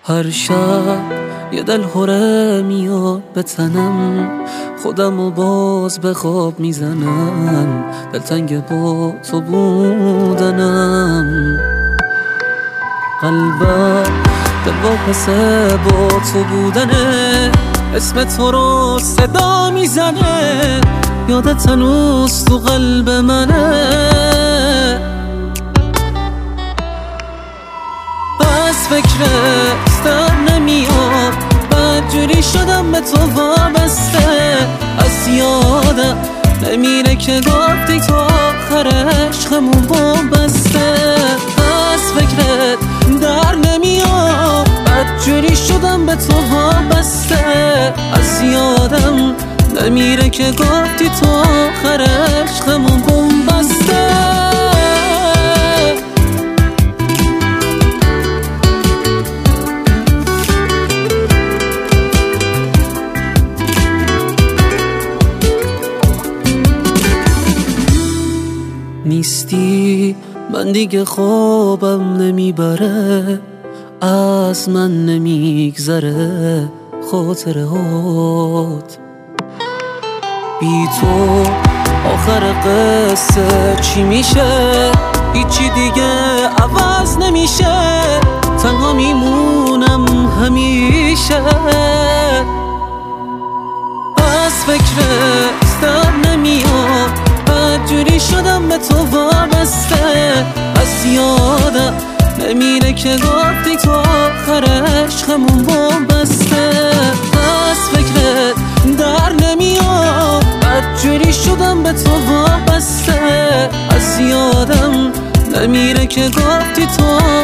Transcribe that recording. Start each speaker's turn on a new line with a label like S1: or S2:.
S1: هر شب یه دل هره میاد به تنم، خودمو باز به خواب میزنم، دلتنگ با تو بودنم. قلبم دلواپسه با تو بودنه، اسم تو رو صدا میزنه، یادت هنوز تو قلب منه. بس فکرت در نمیاد، بدجوری شدم به تو وابسته، از یادم نمیره که گفتی تو آخر عشقمون وابسته. بس فکرت در نمیاد، بدجوری شدم به تو وابسته، از یادم نمیره که گفتی تو آخر عشقمون بومبسته. نیستی من دیگه خوابم نمیبره، از من نمیگذره خاطرهات. بی تو آخر قصه چی میشه؟ هیچی دیگه عوض نمیشه، تنها میمونم همیشه. از فکرت در نمیاد، بدجوری شدم به تو وابسته، از یادم نمیره که گفتی تو آخر عشقمون وابسته. از فکرت در نمیاد، بدجوری شدم به تو وابسته، از یادم نمیره که گفتی تو